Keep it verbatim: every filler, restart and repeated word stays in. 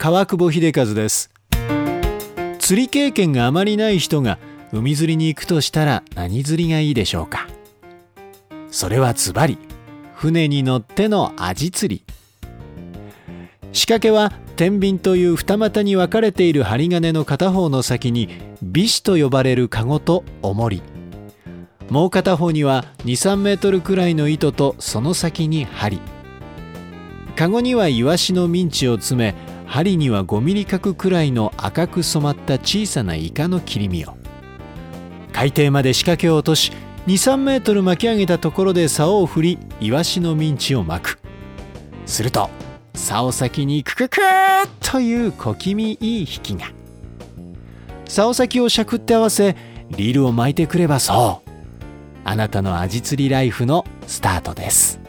川久保秀和です。釣り経験があまりない人が海釣りに行くとしたら何釣りがいいでしょうか。それはズバリ船に乗ってのアジ釣り。仕掛けは天秤という二股に分かれている針金の片方の先にビシと呼ばれるカゴと重り、もう片方にはに、さんメートルくらいの糸とその先に針。カゴにはイワシのミンチを詰め、針にはごミリ角くらいの赤く染まった小さなイカの切り身を。海底まで仕掛けを落とし、に、さんメートル巻き上げたところで竿を振り、イワシのミンチを巻く。すると竿先にクククーという小気味いい引きが。竿先をしゃくって合わせ、リールを巻いてくれば、そうあなたのアジ釣りライフのスタートです。